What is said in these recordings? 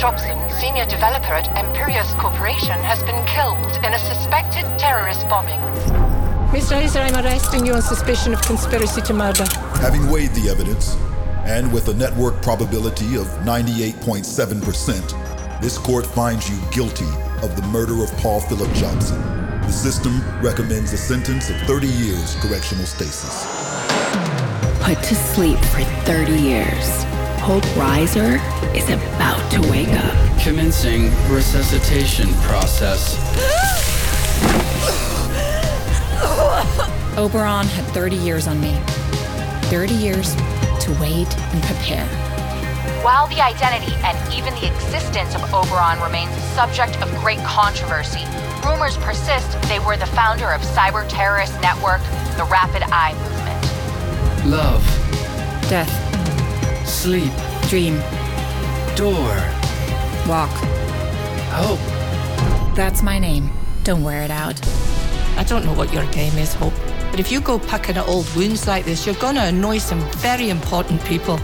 Jobson, senior developer at Empyreus Corporation, has been killed in a suspected terrorist bombing. Mr. Hazer, I'm arresting you on suspicion of conspiracy to murder. Having weighed the evidence, and with a network probability of 98.7%, this court finds you guilty of the murder of Paul Philip Jobson. The system recommends a sentence of 30 years correctional stasis. Put to sleep for 30 years. Hope Reiser is about to wake up. Commencing resuscitation process. Oberon had 30 years on me. 30 years to wait and prepare. While the identity and even the existence of Oberon remains a subject of great controversy, rumors persist they were the founder of cyber-terrorist network, the Rapid Eye Movement. Love. Death. Sleep. Dream. Door. Walk. Hope. That's my name. Don't wear it out. I don't know what your game is, Hope, but if you go picking at old wounds like this, you're gonna annoy some very important people.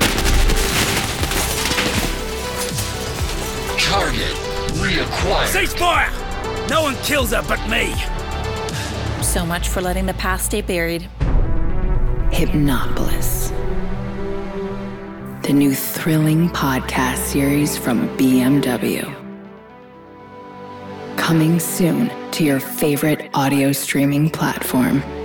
Target reacquired. Ceasefire! No one kills her but me. So much for letting the past stay buried. Hypnopolis. The new thrilling podcast series from BMW. Coming soon to your favorite audio streaming platform.